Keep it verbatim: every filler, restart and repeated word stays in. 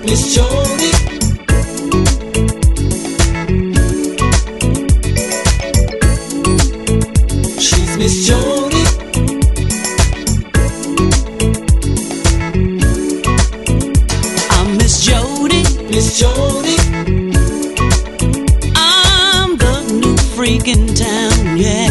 Miss Jody. She's Miss Jody. I'm Miss Jody. Miss Jody. I'm the new freak in town, yeah.